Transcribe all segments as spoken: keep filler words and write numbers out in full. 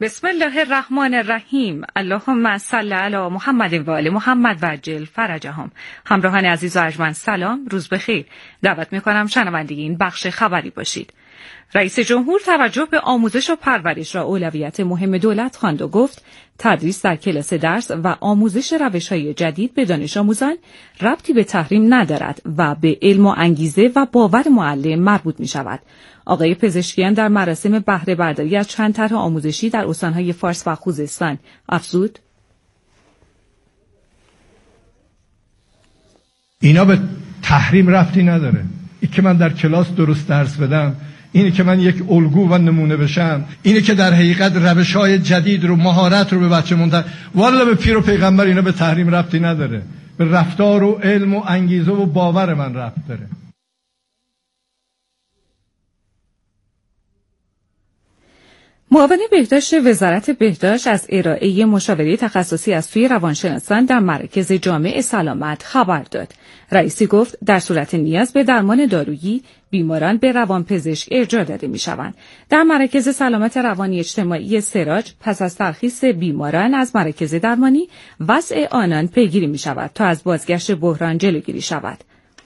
بسم الله الرحمن الرحیم. اللهم صل علی محمد و آل محمد و عجل فرجهم. همراهان عزیز و ارجمند سلام، روز بخیر. دعوت می‌کنم شنونده این بخش خبری باشید. رئیس جمهور توجه به آموزش و پرورش را اولویت مهم دولت خواند و گفت تدریس در کلاس درس و آموزش روش‌های جدید به دانش آموزان ربطی به تحریم ندارد و به علم و انگیزه و باور معلم مربوط می‌شود. آقای پزشکیان در مراسم بهره برداری از چند طرح آموزشی در استان‌های فارس و خوزستان افزود: اینا به تحریم ربطی نداره. این که من در کلاس درست درس بدم، اینه که من یک الگو و نمونه بشم، اینه که در حقیقت روش‌های جدید رو، مهارت رو به بچه منتقل، والا به پیر و پیغمبر اینا به تحریم ربطی نداره. به رفتار و علم و انگیزه و باور من ربط داره. معاون بهداشت وزارت بهداشت از ارائه مشاوره تخصصی از سوی روانشناسان در مراکز جامع سلامت خبر داد. رئیسی گفت در صورت نیاز به درمان دارویی بیماران به روانپزشک ارجاع داده می‌شوند. در مراکز سلامت روانی اجتماعی سراج پس از ترخیص بیماران از مراکز درمانی وضع آنان پیگیری می‌شود تا از بازگشت بحران جلوگیری شود.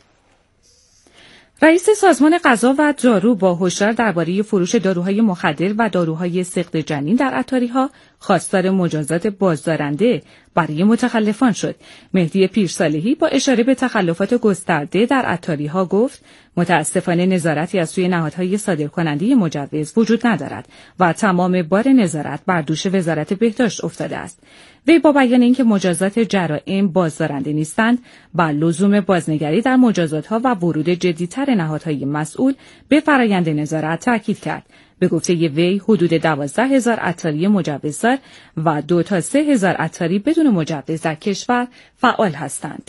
رئیس سازمان غذا و دارو با هشدار درباره فروش داروهای مخدر و داروهای سقط جنین در عطاری‌ها خواستار مجازات بازدارنده برای متخلفان شد. مهدی پیرصالحی با اشاره به تخلفات گسترده در عطاری‌ها گفت متاسفانه نظارتی از سوی نهادهای صادرکننده مجوز وجود ندارد و تمام بار نظارت بر دوش وزارت بهداشت افتاده است. وی با بیان اینکه مجازات جرائم بازدارنده نیستند، بر لزوم بازنگری در مجازات‌ها و ورود جدی‌تر نهادهای مسئول به فرآیند نظارت تاکید کرد. به گفته وی حدود دوازده هزار عطاری مجوزدار و دو تا سه هزار عطاری بدون مجوز در کشور فعال هستند.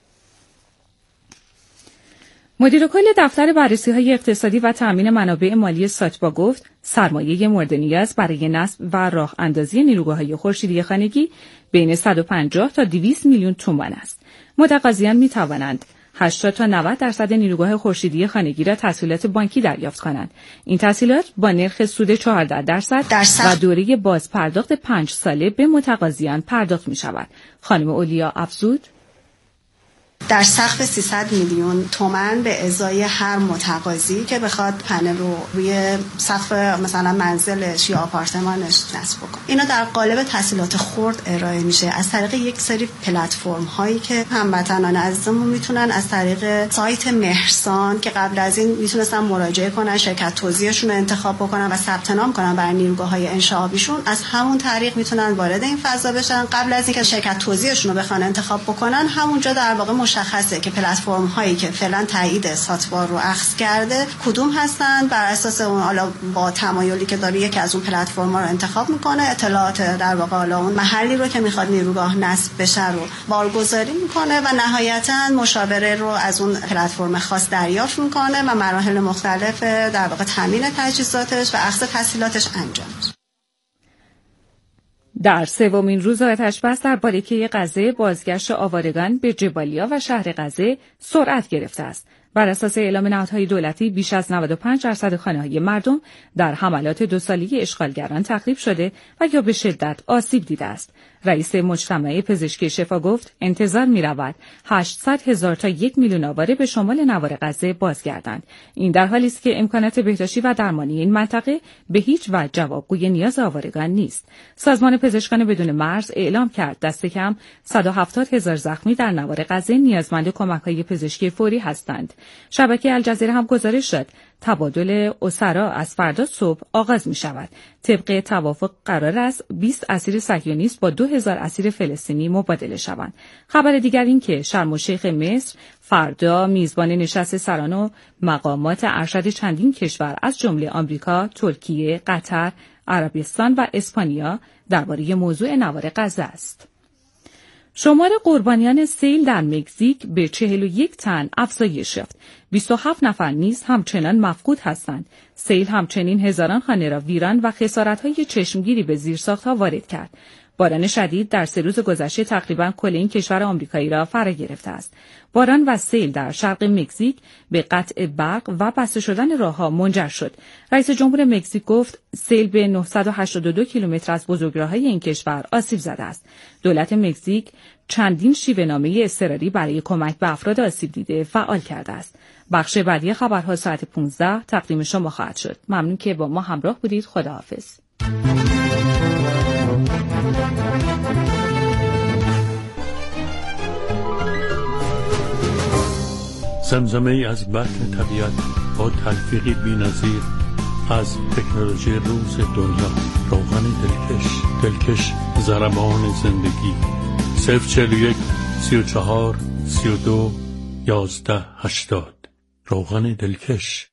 مدیر کل دفتر بررسی‌های اقتصادی و تأمین منابع مالی ساتبا گفت سرمایه مورد نیاز برای نصب و راه اندازی نیروگاه‌های خورشیدی خانگی بین صد و پنجاه تا دویست میلیون تومان است. متقاضیان می‌توانند هشتاد تا نود درصد نیروگاه خورشیدی خانگی را تسهیلات بانکی دریافت کنند. این تسهیلات با نرخ سود چهارده درصد و دوره باز پرداخت پنج ساله به متقاضیان پرداخت می‌شود. خانم اولیا افزود: در سقف سیصد میلیون تومان به ازای هر متقاضی که بخواد پنل رو روی سقف مثلا منزلش یا آپارتمانش نصب کنه. اینا در قالب تسهیلات خرد ارائه میشه از طریق یک سری پلتفرم هایی که هموطنان عزیزمون میتونن از طریق سایت مهرسان که قبل از این میتونستن مراجعه کنن، شرکت توزیعشون رو انتخاب بکنن و ثبت نام کنن برای نیروگاه‌های انشعابیشون، از همون طریق میتونن وارد این فضا بشن. قبل از اینکه شرکت توزیعشون رو بخوان انتخاب بکنن، همونجا در واقع مشخصه که پلتفرم هایی که فعلا تایید ساتبا رو اخذ کرده کدوم هستن. بر اساس اون حالا با تمایلی که داره یکی از اون پلتفرم ها رو انتخاب میکنه، اطلاعات در واقع حالا اون محلی رو که میخواد نیروگاه نصب بشه رو بارگذاری میکنه و نهایتا مشاوره رو از اون پلتفرم خاص دریافت میکنه و مراحل مختلف در واقع تامین تجهیزاتش و اخذ تسهیلاتش انجام میشه. در سومین روز آتش‌بس در باریکه غزه بازگشت آوارگان به جبالیا و شهر غزه سرعت گرفته است. بر اساس اعلام نهادهای دولتی بیش از نود و پنج درصد خانه‌های مردم در حملات دو ساله اشغالگران تخریب شده و یا به شدت آسیب دیده است. رئیس مجتمع پزشکی شفا گفت انتظار می‌رود هشتصد هزار تا یک میلیون آواره به شمال نوار غزه بازگردند. این در حالی است که امکانات بهداشتی و درمانی این منطقه به هیچ وجه جوابگوی نیاز آوارگان نیست. سازمان پزشکان بدون مرز اعلام کرد دست کم صد و هفتاد هزار زخمی در نوار غزه نیازمند کمک‌های پزشکی فوری هستند. شبکه الجزیره هم گزارش داد تبادل اسرا از فردا صبح آغاز می شود. طبق توافق قرار است بیست اسیر صهیونیست با دو هزار اسیر فلسطینی مبادله شوند. خبر دیگر این که شرم الشیخ مصر فردا میزبان نشست سران و مقامات ارشد چندین کشور از جمله آمریکا، ترکیه، قطر، عربستان و اسپانیا درباره موضوع نوار غزه است. شمار قربانیان سیل در مکزیک به چهل و یک تن افزایش یافت. بیست و هفت نفر نیز همچنان مفقود هستند. سیل همچنین هزاران خانه را ویران و خسارت‌های چشمگیری به زیرساخت‌ها وارد کرد. باران شدید در سه روز گذشته تقریباً کل این کشور آمریکایی را فرا گرفته است. باران و سیل در شرق مکزیک به قطع برق و بسته شدن راه‌ها منجر شد. رئیس جمهور مکزیک گفت سیل به نهصد و هشتاد و دو کیلومتر از بزرگراه‌های این کشور آسیب زده است. دولت مکزیک چندین شیوه‌نامه اضطراری برای کمک به افراد آسیب دیده فعال کرده است. بخش بعدی خبرها ساعت پانزده تقدیم شما خواهد شد. ممنون که با ما همراه بودید. خداحافظ. زمزمه ای از بطن طبیعت با تلفیقی بی‌نظیر از تکنولوژی روز دنیا. روغن دلکش، دلکش ضربان زندگی. صفر چهل و یک سی و چهار سی و دو یازده هشتاد. روغن دلکش.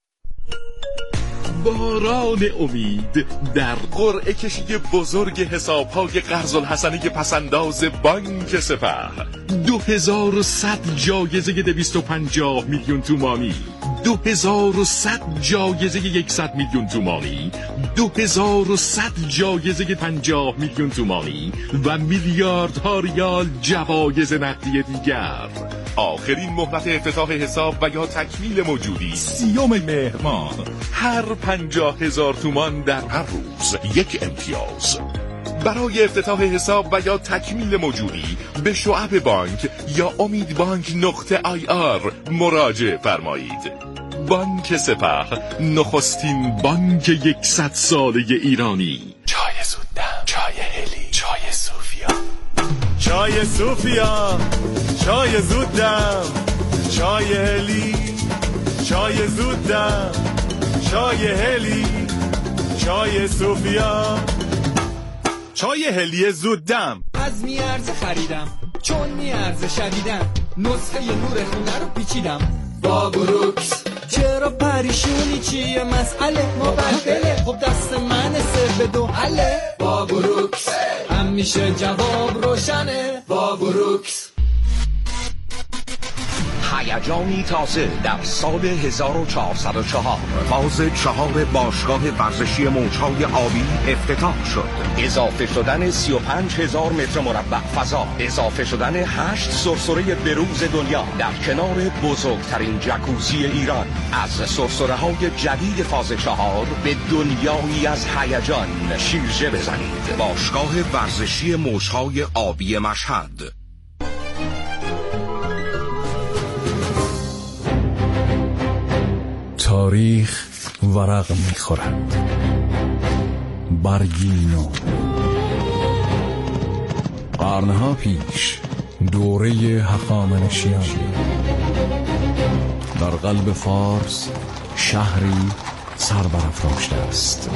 باران امید در قرعه کشی بزرگ حساب‌های قرض الحسنه پسنداز بانک سپه. دو هزار و صد جایزه دویست و پنجاه میلیون تومانی، دو هزار و صد جایزه صد میلیون تومانی، دو هزار و صد جایزه پنجاه میلیون تومانی و میلیاردها ریال جوایز نقدی دیگر. آخرین مهلت افتتاح حساب و یا تکمیل موجودی سیوم مهر ماه. هر پنجاه هزار تومان در هر روز یک امتیاز. برای افتتاح حساب و یا تکمیل موجودی به شعب بانک یا امید بانک نقطه آی آر مراجعه فرمایید. بانک سپه، نخستین بانک یکصد ساله ایرانی. چای زودم، چای هلی، چای صوفیا. چای صوفیا، چای زودم، چای هلی، چای زودم، چای هلی، چای صوفیا. چای هلی زودم از میارزه خریدم چون میارزه شدیدم. نسخه نور خونه رو پیچیدم با بروکس. چرا پریشونی چیه مسئله مبدله؟ خب دست من سر به دو حله با بروکس. همیشه جواب روشنه با بروکس. هیجانی تازه در سال هزار و چهارصد و چهار فاز چهار باشگاه ورزشی موج‌های آبی افتتاح شد. اضافه شدن سی و پنج هزار متر مربع فضا، اضافه شدن هشت سرسره بروز دنیا در کنار بزرگترین جکوزی ایران. از سرسره های جدید فاز چهار به دنیایی از هیجان شیرجه بزنید. باشگاه ورزشی موج‌های آبی مشهد. تاریخ ورق می‌خورد، برگی نو. قرنها پیش دوره هخامنشیان در قلب فارس شهری سربرافراشته است.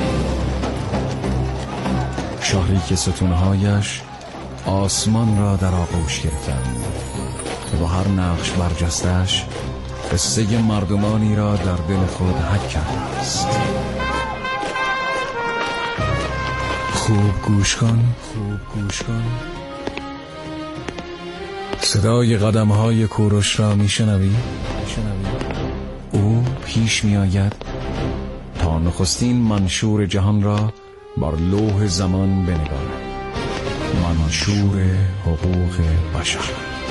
شهری که ستونهایش آسمان را در آغوش گرفتند و با هر نقش برجستش قصه مردمانی را در دل خود حک کرده است. خوب گوش کن، خوب گوش کن. صدای قدم‌های کوروش را میشنوی؟ او پیش میآید تا نخستین منشور جهان را بر لوح زمان بنگارد. منشور حقوق بشر.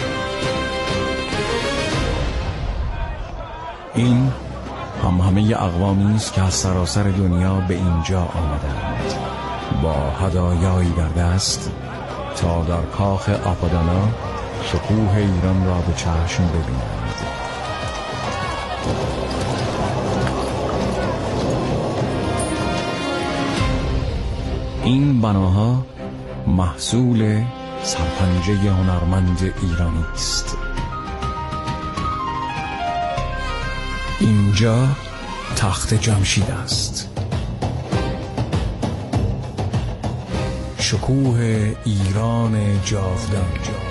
این هم همه اقوامی است که از سراسر دنیا به اینجا آمدند با هدایایی در دست تا در کاخ آپادانا شکوه ایران را به چشم ببینند. این بناها محصول سرپنجه هنرمند ایرانی است. اینجا تخت جمشید است. شکوه ایران جاودان.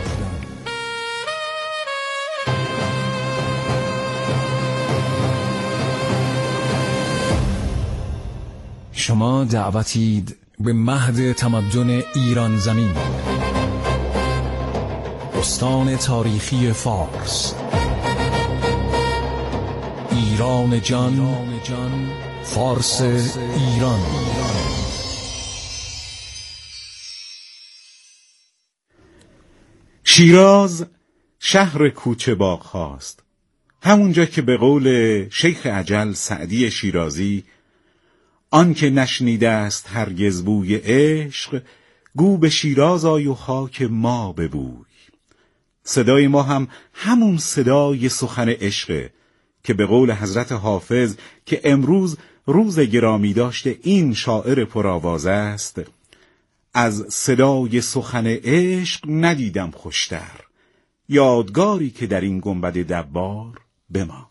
شما دعوتید به مهد تمدن ایران زمین، استان تاریخی فارس، ایران جان، فارس ایران. شیراز شهر کوچه باغ هاست، همونجا که به قول شیخ اجل سعدی شیرازی آن که نشنیده است هرگز بوی عشق، گو به شیراز آی و خاک ما ببوی. صدای ما هم همون صدای سخن عشقه که به قول حضرت حافظ که امروز روز گرامی داشته این شاعر پرآواز است: از صدای سخن عشق ندیدم خوشتر، یادگاری که در این گنبد دبار بماند.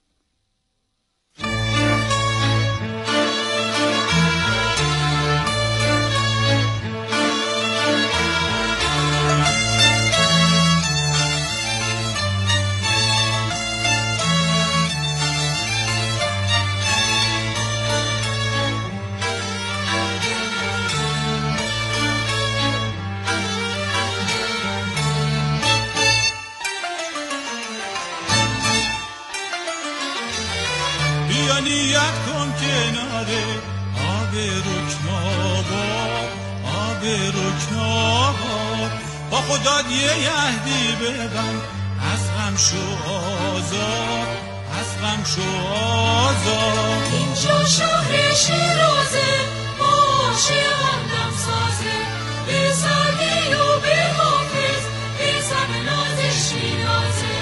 نیت کن کناره آب رکناباد، آب رکناباد، با خدا یه یهدی ببن، از غم شو آزاد، از غم شو آزاد. اینجا شهر شیرازه، عاشقان دم سازه، به سعدی و به حافظ، به سر ناز شیرازه.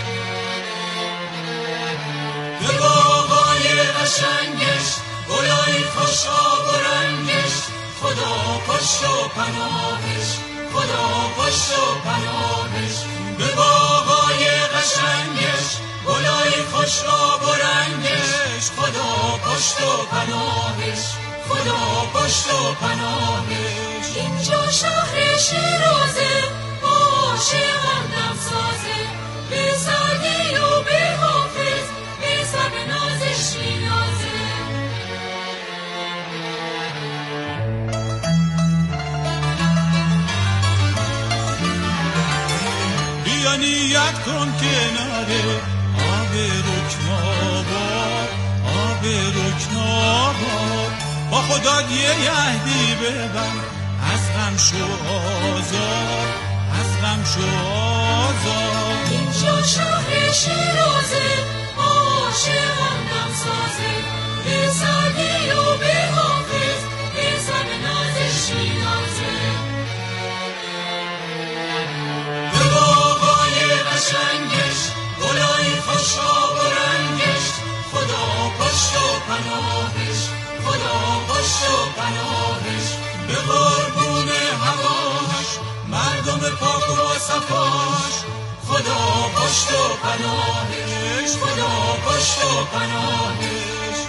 به باغای قشنگش، گلای خوش آب و رنگش، خدا پشت و پناهش، خدا پشت و پناهش. به باغای قشنگش، گلای خوش آب و رنگش، خدا پشت و پناهش، خدا پشت و پناهش. اینجا شهر شیرازه، عاشقان دم سازه، به سعدی و به حافظ، به سر ناز شیرازه. بیا نیت کن کناره آب رکناباد، آب رکناباد، با خدا یه یهدی ببن، از غم شو آزاد، از غم شو آزاد. اینجا شهر شیرازه، عاشقان دم سازه، به سعدی و به حافظ، به سر ناز شیرازه. به باغای قشنگش، گلای خوش آب و رنگش، خدا پشت و پناهش، خدا پشت و پناهش. به قربون هواش، مردم پاک و صفاش، خدا پشت و پناهش، خدا پشت و پناهش.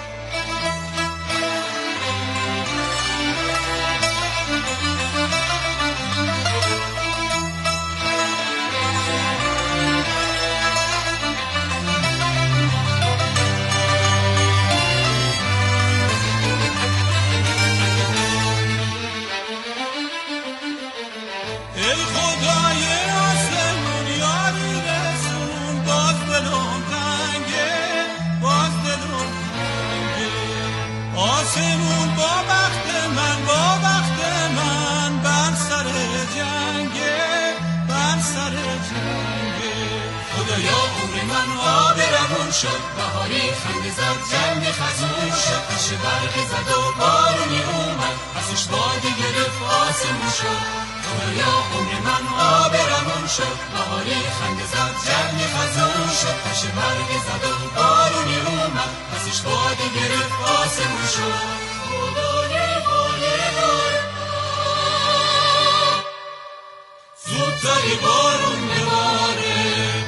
ای خدای آسمون یاری رسون، باز دلم تنگه، باز دلم تنگه. آسمون با بخت من، با بخت من، بر سر جنگه، بر سر جنگه. خدایا عمر من آب روون شد، بهاری خنده زد، جنگ خزون شد، قش برق زد و بارونی اومد، پسش بادی گرفت آسمون شد. خدایا عمر من آب روون شد، بهاری خنده زد، جنگ خزون شد، قش برق زد و بارونی اومد، پسش بادی گرفت آسمون شد. خدای بالگار زودتری بارون بباره.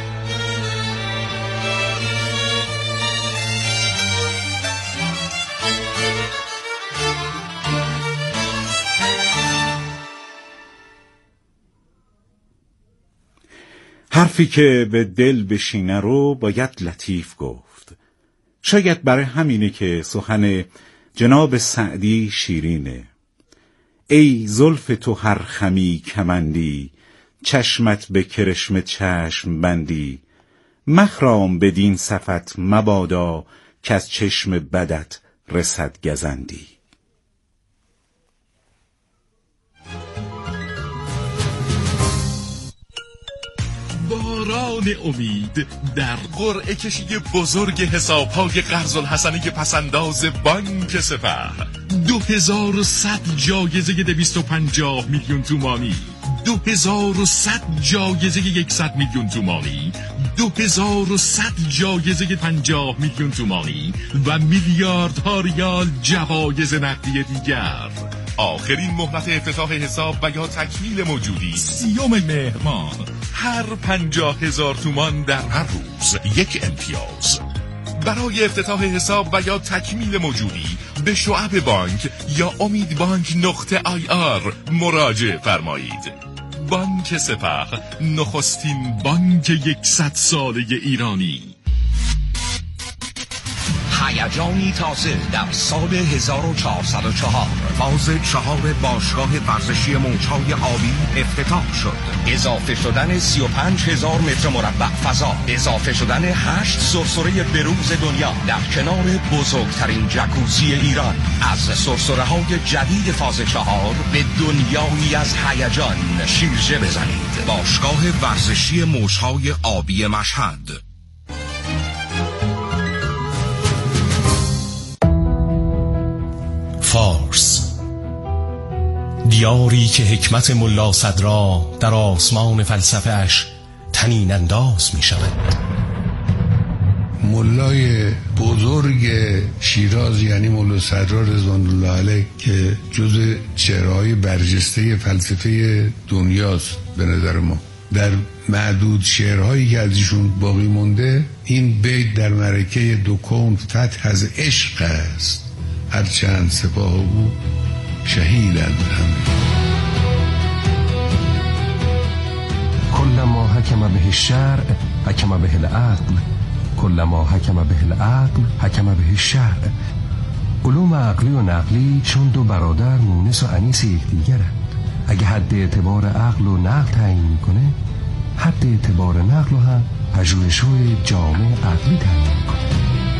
حرفی که به دل بشینه رو باید لطیف گفت. شاید برای همینه که سخن جناب سعدی شیرینه. ای زلف تو هر خمی کمندی، چشمت به کرشم چشم بندی. مخرام بدین صفت مبادا، که از چشم بدت رسد گزندی. باران امید در قرعه کشی بزرگ حساب‌های قرض‌الحسنه پسنداز بانک سپه. دو هزار و صد جایزه دویست و پنجاه میلیون تومانی، دو هزار و صد جایزه صد میلیون تومانی، دو هزار و صد جایزه پنجاه میلیون تومانی و میلیاردها ریال جوایز نقدی دیگر. آخرین مهلت افتتاح حساب و یا تکمیل موجودی سیوم مهر ماه. هر پنجاه هزار تومان در هر روز یک امتیاز. برای افتتاح حساب و یا تکمیل موجودی به شعب بانک یا امید بانک نقطه آی آر مراجعه فرمایید. بانک سپه، نخستین بانک یکصد ساله ایرانی. هیجانی تازه در سال هزار و چهارصد و چهار فاز چهار باشگاه ورزشی موج‌های آبی افتتاح شد. اضافه شدن سی و پنج هزار متر مربع فضا، اضافه شدن هشت سرسره بروز دنیا در کنار بزرگترین جکوزی ایران. از سرسره‌های جدید فاز چهار به دنیایی از هیجان شیرجه بزنید. باشگاه ورزشی موج‌های آبی مشهد. فارس، دیاری که حکمت ملا صدرا در آسمان فلسفه اش طنین انداز می شود. ملای بزرگ شیراز یعنی ملا صدرا رضوان الله علیه که جز چهره‌های برجسته فلسفه دنیاست به نظر ما. در معدود شعرهایی که از ایشون باقی مونده این بیت در معرکه دو کون فتح از عشق است، هر چند سپاه او شهیدند همه. کلما حکم به الشرع حکم به العقل، کلما حکم به العقل حکم به الشرع. علوم عقلی و نقلی چون دو برادر مونس و انیس یکدیگرند. اگه حد اعتبار عقل و نقل تعیین میکنه، حد اعتبار نقل هم پژوهش‌های جامع عقلی تعیین میکنه.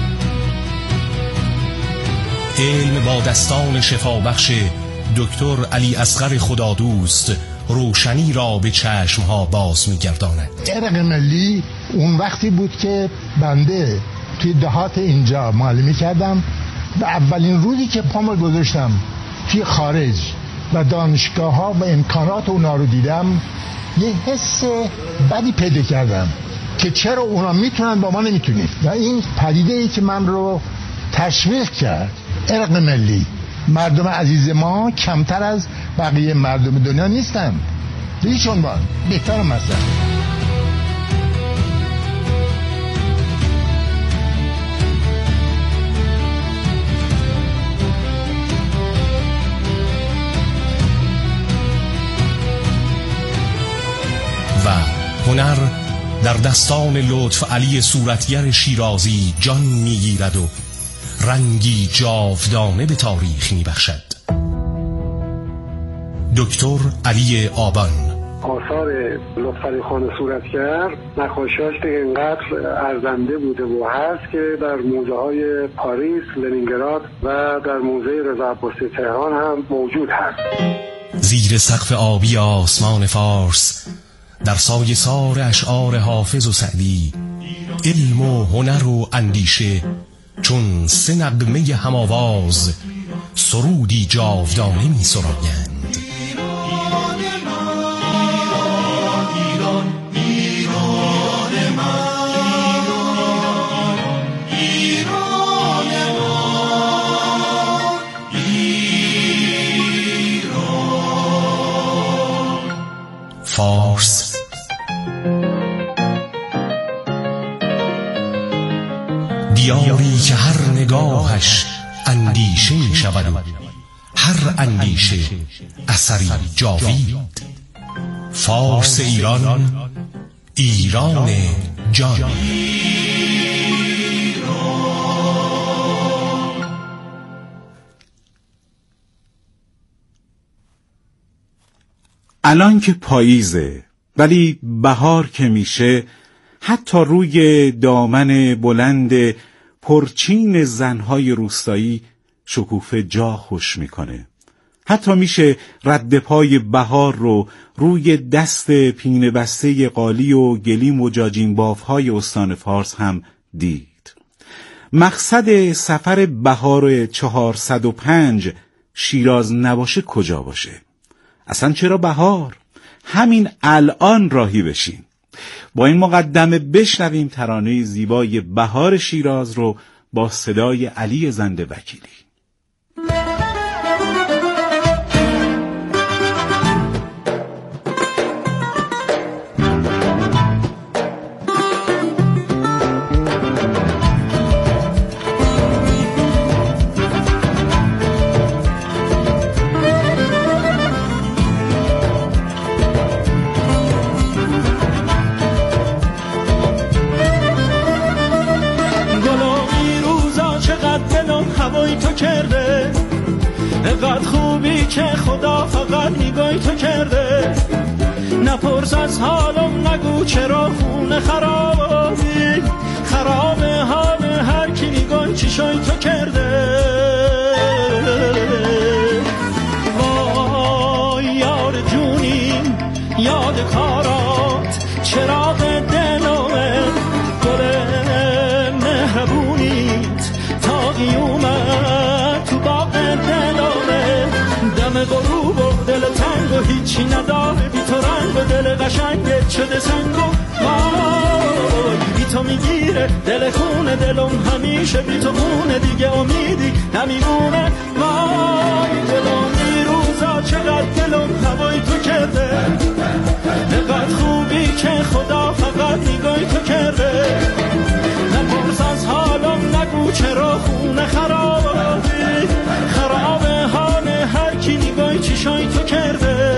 علم با دستان شفابخش دکتر علی اصغر خدادوست روشنی را به چشمها باز می‌گرداند. ارق ملی اون وقتی بود که بنده توی دهات اینجا معلمی کردم و اولین روزی که پامو گذاشتم توی خارج و دانشگاه ها و امکانات اونا رو دیدم، یه حس بدی پیدا کردم که چرا اونا میتونن با ما نمیتونیم. و این پدیده ای که من رو تشویق کرد، ارق ملی. مردم عزیز ما کمتر از بقیه مردم دنیا نیستن به هیچ عنوان، بهتر هم هستن. و هنر در دستان لطف علی صورتگر شیرازی جان میگیرد و رنگی جاودانه به تاریخ میبخشد. دکتر علی آبان. آثار لطفعلی خان صورتگر نقاشیاش اینقدر ارزنده بوده و هست که در موزه های پاریس، لنینگراد و در موزه رضا عباسی تهران هم موجود هست. زیر سقف آبی آسمان فارس، در سایه سار اشعار حافظ و سعدی، علم و هنر و اندیشه چون سه نغمه هماواز سرودی جاودانه می سرایند. فارس دیاری که هر نگاهش اندیشه می شود و هر اندیشه اثری جاوید. فارس ایران، ایران جان. الان که پاییزه ولی بهار که میشه حتی روی دامن بلند پرچین زنهای روستایی شکوفه جا خوش میکنه. حتی میشه رد پای بهار رو روی دست پینه بسته قالی و گلیم و جاجین بافهای استان فارس هم دید. مقصد سفر بهار چهارصد و پنج شیراز نباشه کجا باشه؟ اصلا چرا بهار؟ همین الان راهی بشین. با این مقدمه بشنویم ترانه زیبای بهار شیراز رو با صدای علی زنده وکیلی. نپرس از حالم، نگو چرا خونه خرابی، خراب حال هر کی نگاه چشای تو کرده. وای یار جونی یاد کارات، چراغ دلوه گل مهربونیت تا قیومت تو باغ دلوه. دم غروب و دل تنگ و هیچی نداره بی تو، رنگ و دل قشنگت شده سنگ و وای بی تو میگیره دل خونه دلم، همیشه بی تو خونه دیگه امیدی نمیمونه. وای دلم این روزا چقدر دلم هوای تو کرده، نقدر خوبی که خدا فقط نگاهی تو کرده. نپرس از حالم، نگو چرا خونه خرابی، خراب حال هر کی نگاهی چشای تو کرده.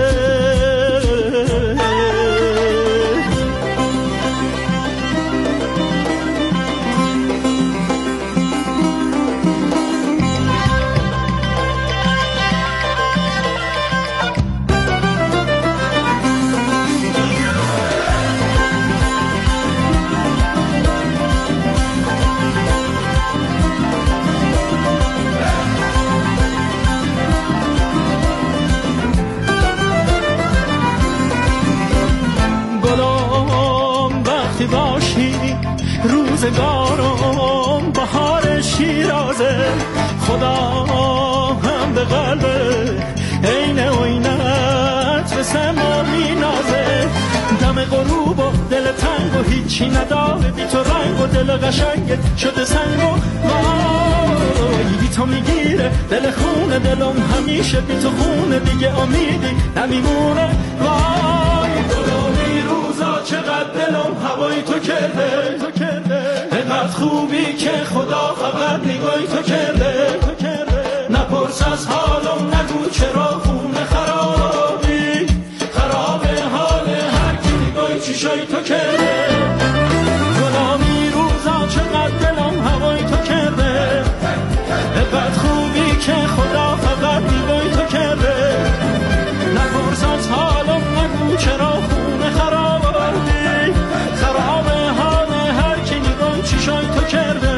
روزگارم بهار شیرازه، خدا هم به قلبه عین عینت به سما مینازه. دم غروب و دل تنگ و هیچی نداره بی تو، رنگ و دل قشنگت شده سنگ و وای بی تو میگیره دل خونه دلم، همیشه بی تو خونه دیگه امیدی نمیمونه. وای دلومی روزا چقدر دلم هوای تو کرده، تو کرده انقدر خوبی که خدا فقط نگاهی تو کرده. نپرس از حالم، نگو چرا خونه خرابی، خراب حال هر کی نگاهی چشای تو کرده. غلامی روزا چقدر دلم هوای تو کرده، انقدر خوبی که خدا فقط نگاهی تو کرده. نپرس از حالم، نگو چرا خونه خرابی، خراب حال هر کی نگاهی چشای تو کرده.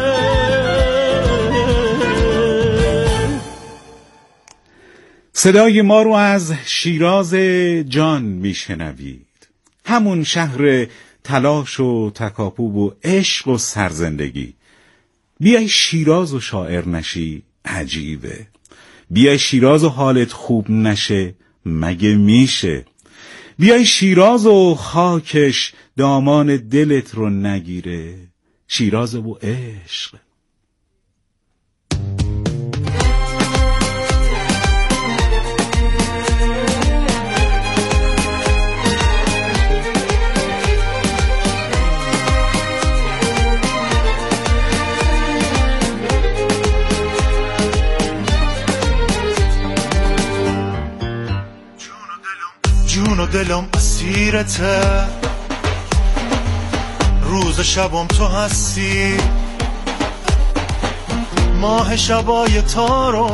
صدای ما رو از شیراز جان میشنوید، همون شهر تلاش و تکاپو و عشق و سرزندگی. بیای شیراز و شاعر نشی عجیبه، بیای شیراز و حالت خوب نشه مگه میشه. بیای شیراز و خاکش دامان دلت رو نگیره، شیراز و عشق. جون و دلم اسیرته، روز شبم تو هستی، ماه شبای تارو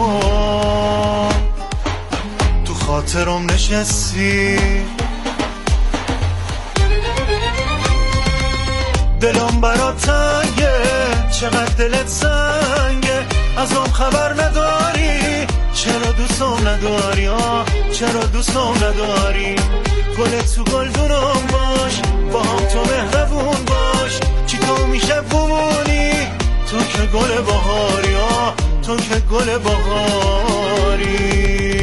تو خاطرم نشستی. دلم برات تنگه، چقدر دلت سنگه، از اون خبر نداری چرا دوستم نداری آه چرا دوستم نداری گلت تو گلدونم باش با هم تو مهربون باش چی تو میشه بمونی تو که گل بهاری آه تو که گل بهاری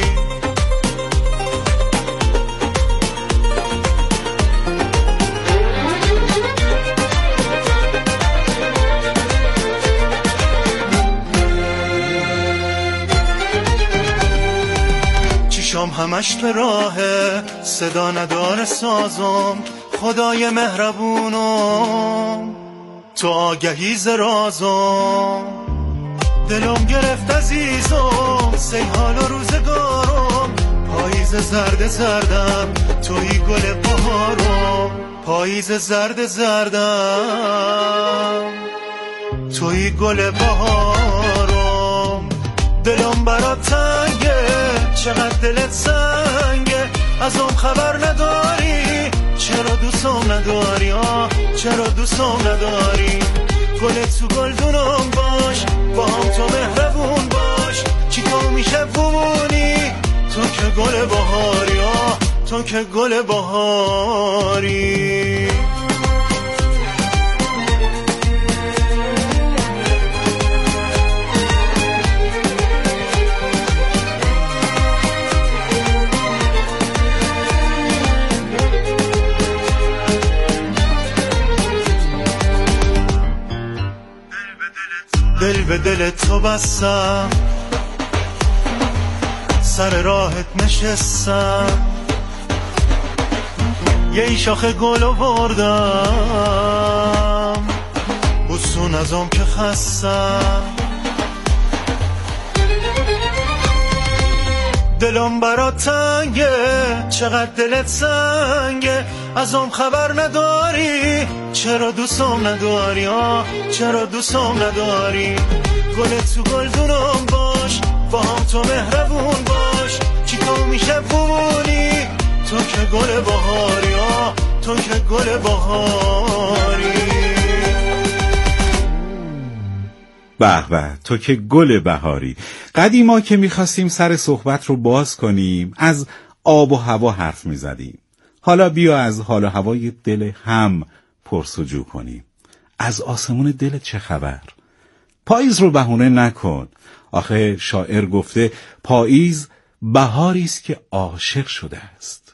چشام همش به راهه صدا نداره سازم خدای مهربونم تو آگهی ز رازم دلم گرفت عزیزم سیحال و روزگارم پاییز زرد زردم توی گل بهارم پاییز زرد زردم توی گل بهارم دلم برات تنگه چقدر دلت سنگه ازم خبر نداری چرا دوستم نداری آه چرا دوستم نداری گلت تو گلدونم باش با هم تو مهربون باش چی تو میشه بمونی تو که گل بهاری آه تو که گل بهاری دل به دل تو بستم سر راهت نشستم یه شاخ گل آوردم بوسون ازم که خستم دلم برات تنگه چقدر دلت سنگه ازم خبر نداری چرا دوستم نداری آه چرا دوستم نداری گلت تو گلدونم باش با هم تو مهربون باش چی تو میشه بمونی تو که گل بهاری آه تو که گل بهاری به به تو که گل بهاری. قدیما که میخواستیم سر صحبت رو باز کنیم از آب و هوا حرف میزدیم. حالا بیا از حال و هوای دل هم پرسجو کنیم. از آسمون دل چه خبر؟ پاییز رو بهونه نکن. آخه شاعر گفته پاییز بهاری است که عاشق شده است.